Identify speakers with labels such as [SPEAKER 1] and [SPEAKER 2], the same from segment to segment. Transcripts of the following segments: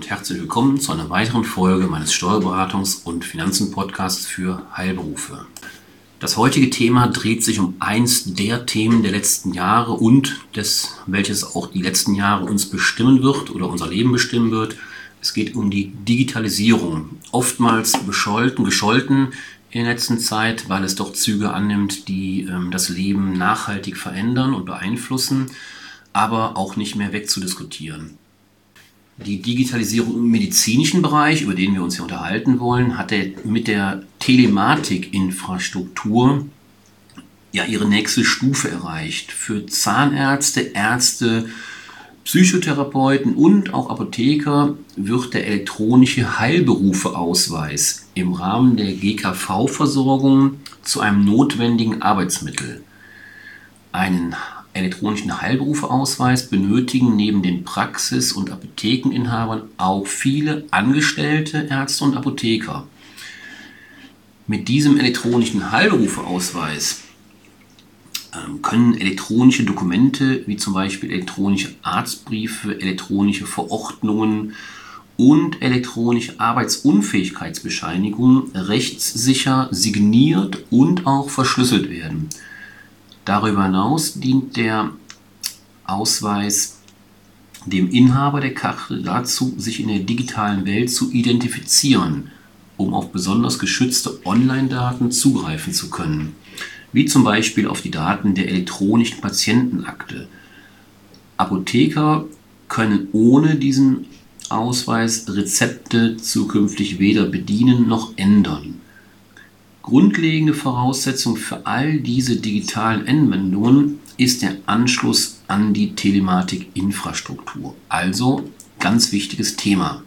[SPEAKER 1] und herzlich willkommen zu einer weiteren Folge meines Steuerberatungs- und Finanzen-Podcasts für Heilberufe. Das heutige Thema dreht sich um eins der Themen der letzten Jahre und welches auch die letzten Jahre uns bestimmen wird oder unser Leben bestimmen wird. Es geht um die Digitalisierung. Oftmals gescholten in der letzten Zeit, weil es doch Züge annimmt, die das Leben nachhaltig verändern und beeinflussen, aber auch nicht mehr wegzudiskutieren. Die Digitalisierung im medizinischen Bereich, über den wir uns hier unterhalten wollen, hat mit der Telematikinfrastruktur ihre nächste Stufe erreicht. Für Zahnärzte, Ärzte, Psychotherapeuten und auch Apotheker wird der elektronische Heilberufeausweis im Rahmen der GKV-Versorgung zu einem notwendigen Arbeitsmittel. Einen elektronischen Heilberufeausweis benötigen neben den Praxis- und Apothekeninhabern auch viele angestellte Ärzte und Apotheker. Mit diesem elektronischen Heilberufeausweis können elektronische Dokumente wie zum Beispiel elektronische Arztbriefe, elektronische Verordnungen und elektronische Arbeitsunfähigkeitsbescheinigungen rechtssicher signiert und auch verschlüsselt werden. Darüber hinaus dient der Ausweis dem Inhaber der Karte dazu, sich in der digitalen Welt zu identifizieren, um auf besonders geschützte Online-Daten zugreifen zu können, wie zum Beispiel auf die Daten der elektronischen Patientenakte. Apotheker können ohne diesen Ausweis Rezepte zukünftig weder bedienen noch ändern. Grundlegende Voraussetzung für all diese digitalen Anwendungen ist der Anschluss an die Telematikinfrastruktur. Also ganz wichtiges Thema.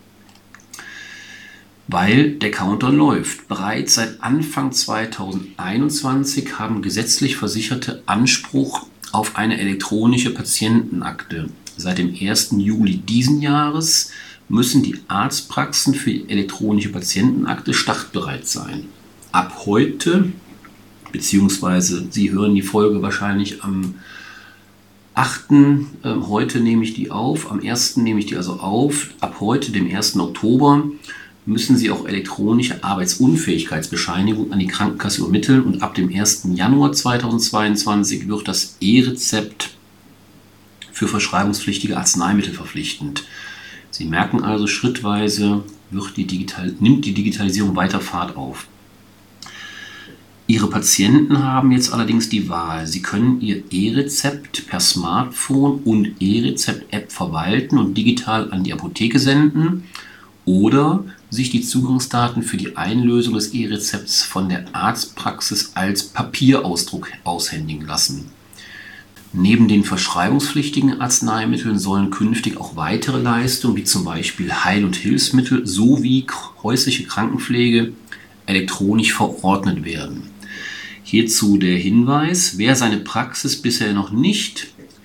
[SPEAKER 1] Weil der Counter läuft. Bereits seit Anfang 2021 haben gesetzlich Versicherte Anspruch auf eine elektronische Patientenakte. Seit dem 1. Juli diesen Jahres müssen die Arztpraxen für die elektronische Patientenakte startbereit sein. Ab heute, beziehungsweise Sie hören die Folge wahrscheinlich am 8. Heute nehme ich die auf, am 1. nehme ich die also auf. Ab heute, dem 1. Oktober, müssen Sie auch elektronische Arbeitsunfähigkeitsbescheinigung an die Krankenkasse übermitteln und ab dem 1. Januar 2022 wird das E-Rezept für verschreibungspflichtige Arzneimittel verpflichtend. Sie merken also, schrittweise nimmt die Digitalisierung weiter Fahrt auf. Ihre Patienten haben jetzt allerdings die Wahl. Sie können Ihr E-Rezept per Smartphone und E-Rezept-App verwalten und digital an die Apotheke senden oder sich die Zugangsdaten für die Einlösung des E-Rezepts von der Arztpraxis als Papierausdruck aushändigen lassen. Neben den verschreibungspflichtigen Arzneimitteln sollen künftig auch weitere Leistungen wie zum Beispiel Heil- und Hilfsmittel sowie häusliche Krankenpflege elektronisch verordnet werden. Hierzu der Hinweis: Wer seine Praxis bisher noch nicht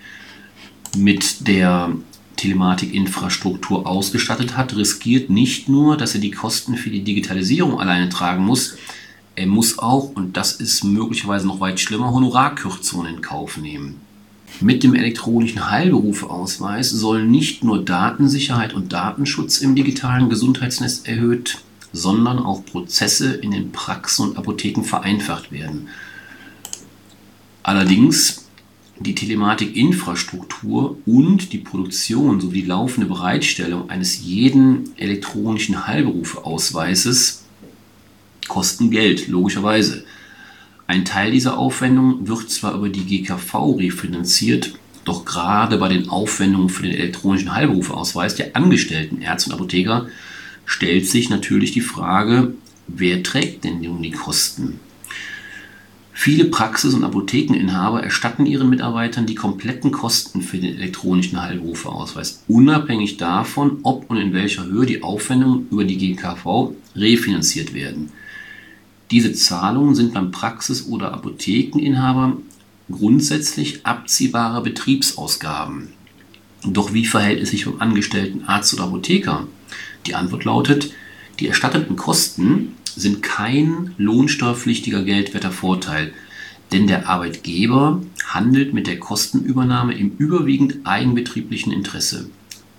[SPEAKER 1] mit der Telematikinfrastruktur ausgestattet hat, riskiert nicht nur, dass er die Kosten für die Digitalisierung alleine tragen muss, er muss auch, und das ist möglicherweise noch weit schlimmer, Honorarkürzungen in Kauf nehmen. Mit dem elektronischen Heilberufeausweis sollen nicht nur Datensicherheit und Datenschutz im digitalen Gesundheitsnetz erhöht, sondern auch Prozesse in den Praxen und Apotheken vereinfacht werden. Allerdings die Telematikinfrastruktur und die Produktion sowie die laufende Bereitstellung eines jeden elektronischen Heilberufeausweises kosten Geld, logischerweise. Ein Teil dieser Aufwendungen wird zwar über die GKV refinanziert, doch gerade bei den Aufwendungen für den elektronischen Heilberufeausweis der angestellten Ärzte und Apotheker stellt sich natürlich die Frage, wer trägt denn nun die Kosten? Viele Praxis- und Apothekeninhaber erstatten ihren Mitarbeitern die kompletten Kosten für den elektronischen Heilberufeausweis, unabhängig davon, ob und in welcher Höhe die Aufwendungen über die GKV refinanziert werden. Diese Zahlungen sind beim Praxis- oder Apothekeninhaber grundsätzlich abziehbare Betriebsausgaben. Doch wie verhält es sich beim angestellten Arzt oder Apotheker? Die Antwort lautet: Die erstatteten Kosten sind kein lohnsteuerpflichtiger geldwerter Vorteil, denn der Arbeitgeber handelt mit der Kostenübernahme im überwiegend eigenbetrieblichen Interesse.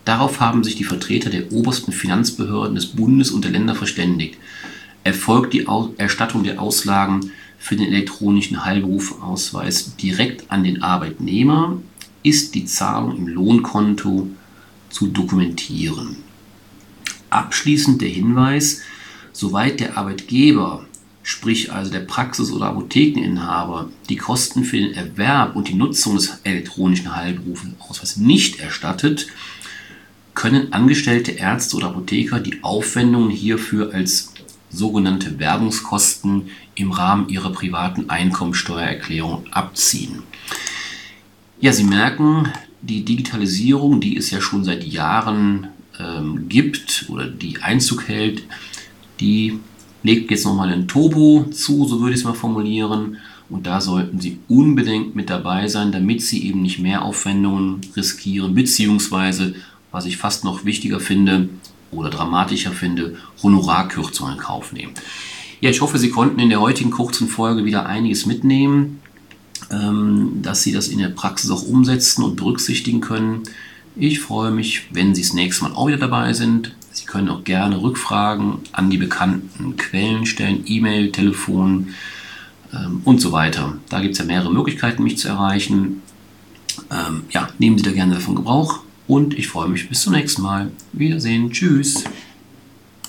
[SPEAKER 1] Darauf haben sich die Vertreter der obersten Finanzbehörden des Bundes und der Länder verständigt. Erfolgt die Erstattung der Auslagen für den elektronischen Heilberufsausweis direkt an den Arbeitnehmer, ist die Zahlung im Lohnkonto zu dokumentieren. Abschließend der Hinweis: Soweit der Arbeitgeber, sprich also der Praxis- oder Apothekeninhaber, die Kosten für den Erwerb und die Nutzung des elektronischen Heilberufsausweises nicht erstattet, können angestellte Ärzte oder Apotheker die Aufwendungen hierfür als sogenannte Werbungskosten im Rahmen ihrer privaten Einkommensteuererklärung abziehen. Ja, Sie merken, die Digitalisierung, die es ja schon seit Jahren gibt oder die Einzug hält, die legt jetzt nochmal ein Turbo zu, so würde ich es mal formulieren. Und da sollten Sie unbedingt mit dabei sein, damit Sie eben nicht mehr Aufwendungen riskieren, beziehungsweise, was ich fast noch wichtiger finde oder dramatischer finde, Honorarkürzungen in Kauf nehmen. Ja, ich hoffe, Sie konnten in der heutigen kurzen Folge wieder einiges mitnehmen, dass Sie das in der Praxis auch umsetzen und berücksichtigen können. Ich freue mich, wenn Sie das nächste Mal auch wieder dabei sind. Sie können auch gerne Rückfragen an die bekannten Quellen stellen, E-Mail, Telefon und so weiter. Da gibt es ja mehrere Möglichkeiten, mich zu erreichen. Nehmen Sie da gerne davon Gebrauch und ich freue mich bis zum nächsten Mal. Wiedersehen. Tschüss.